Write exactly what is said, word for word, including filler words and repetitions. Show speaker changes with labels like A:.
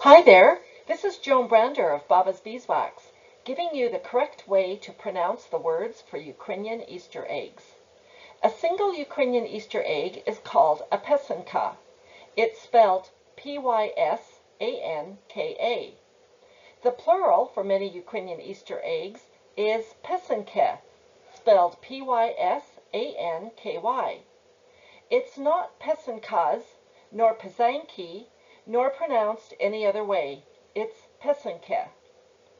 A: Hi there, this is Joan Brander of Baba's Beeswax, giving you the correct way to pronounce the words for Ukrainian Easter eggs. A single Ukrainian Easter egg is called a pysanka. It's spelled P Y S A N K A. The plural for many Ukrainian Easter eggs is pysanki, spelled P Y S A N K Y. It's not pysankas, nor pysanki, nor pronounced any other way. It's pysanki.